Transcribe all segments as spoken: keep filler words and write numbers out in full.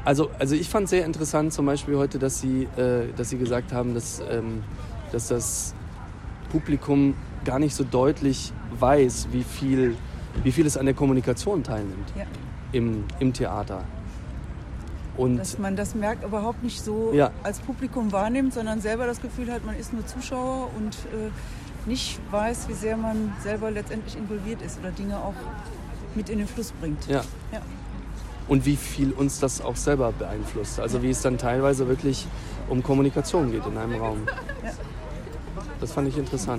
Also, also ich fand sehr interessant zum Beispiel heute, dass Sie, äh, dass Sie gesagt haben, dass, ähm, dass das Publikum gar nicht so deutlich weiß, wie viel, wie viel es an der Kommunikation teilnimmt Ja. im, im Theater. Und Dass man das merkt, überhaupt nicht so Ja. als Publikum wahrnimmt, sondern selber das Gefühl hat, man ist nur Zuschauer und äh, nicht weiß, wie sehr man selber letztendlich involviert ist oder Dinge auch mit in den Fluss bringt. ja. Ja. Und wie viel uns das auch selber beeinflusst. Also wie es dann teilweise wirklich um Kommunikation geht in einem Raum. Ja. Das fand ich interessant.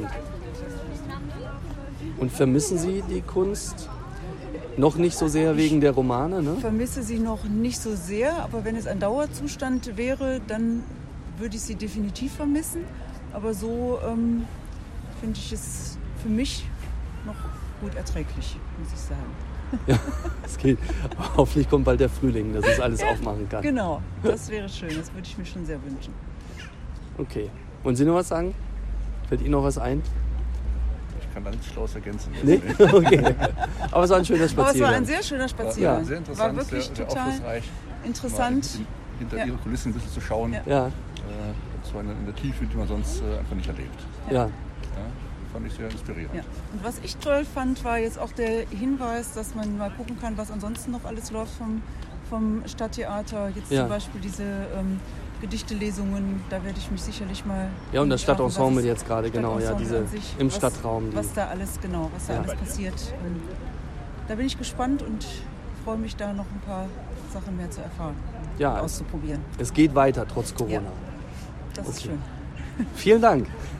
Und vermissen Sie die Kunst? Noch nicht so sehr wegen der Romane, ne? Ich vermisse sie noch nicht so sehr, aber wenn es ein Dauerzustand wäre, dann würde ich sie definitiv vermissen. Aber so ähm, finde ich es für mich noch gut erträglich, muss ich sagen. Ja, es geht. Hoffentlich kommt bald der Frühling, dass es alles aufmachen kann. Genau, das wäre schön, das würde ich mir schon sehr wünschen. Okay. Und Sie noch was sagen? Fällt Ihnen noch was ein? Ich kann da nichts Schlaues ergänzen. Nee? Okay. Aber es war ein schöner Aber es Spaziergang. war ein sehr schöner Spaziergang. Ja, sehr interessant, war wirklich sehr, sehr total aufschlussreich. interessant. Mal hinter Ja. ihre Kulissen ein bisschen zu schauen. Ja. Ja, Äh, so in, in der Tiefe, die man sonst äh, einfach nicht erlebt. ja. Ja, fand ich sehr inspirierend. Ja. Und was ich toll fand, war jetzt auch der Hinweis, dass man mal gucken kann, was ansonsten noch alles läuft vom, vom Stadttheater. Jetzt Ja. zum Beispiel diese ähm, Gedichtelesungen, da werde ich mich sicherlich mal... Ja, und das schauen, Stadtensemble was es- jetzt gerade, genau, ja, Stadtensemble diese an sich, im was, Stadtraum. Die, Was da alles, genau, was da Ja. alles passiert. Und da bin ich gespannt und freue mich, da noch ein paar Sachen mehr zu erfahren Ja, und es- auszuprobieren. es geht weiter, trotz Corona. Das ist Okay. schön. Vielen Dank.